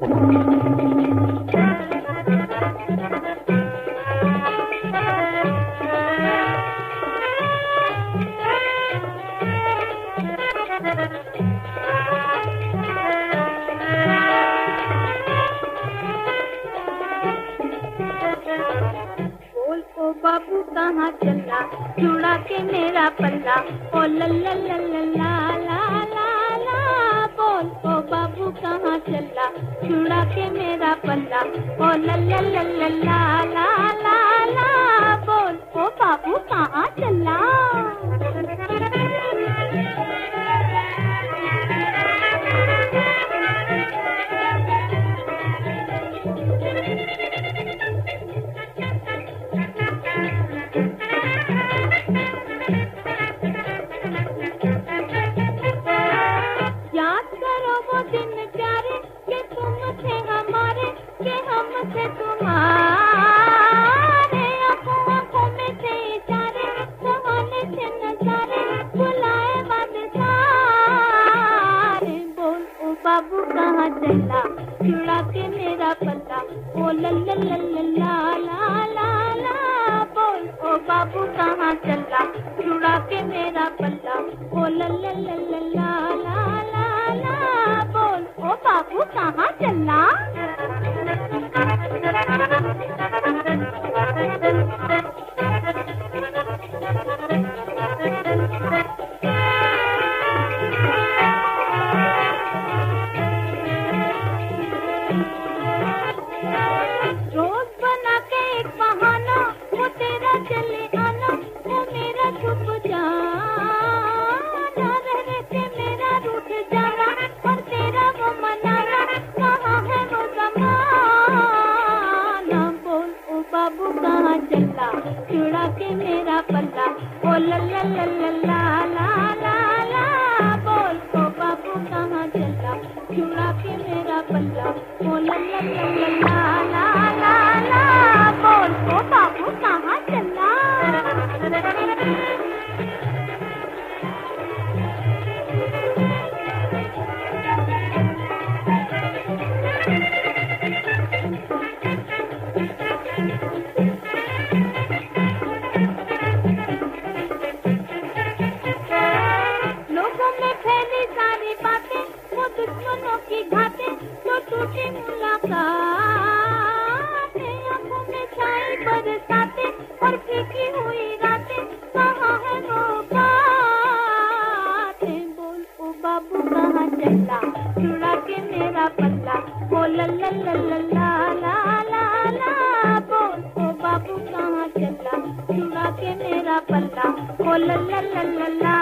बाबू कहाँ चला छुड़ा के मेरा पल्ला, ओ ला ला ला ला ला ला ला। बोल ओ बाबू कहाँ चला छुड़ा के मेरा पल्ला, ओ ला ला ला ला ला ला ला। बोल ओ बाबू कहाँ चला। बाबू कहाँ चला छुड़ा के मेरा पल्ला, ओ ला ला ला ला ला ला ला। बोल ओ बाबू कहाँ चला छुड़ा के मेरा पल्ला, ओ ला ला ला ला ला ला ला। बोल ओ बाबू कहाँ चला। रोज बना के एक बहाना, वो तेरा चले आना, वो मेरा छुप जाना। रह के मेरा रूठ जाना और तेरा वो मनाना, कहाँ है वो ज़माना। बोल ओ बाबू कहाँ चला छुड़ा के मेरा पल्ला, ओ ला ला ला ला ला ला ला ला। बोल ओ बाबू कहाँ चला छुड़ा के मेरा पल्ला, ओ ला ला ला ला ला ला ला। बोल ओ बाबू कहाँ चला। लोगों में फैली सारी बातें, वो दुश्मनों की घातें, तो टूटी मुलाकात। आंखों में छाई बरसाते और फीकी हुई रातें, कहाँ है वो बातें। बोल ओ बाबू कहाँ चला छुड़ा के मेरा पल्ला, ओ ला ला ला ला ला ला ला ला। बोल ओ बाबू कहाँ चला छुड़ा के मेरा पल्ला, ओ ला ला ला ला ला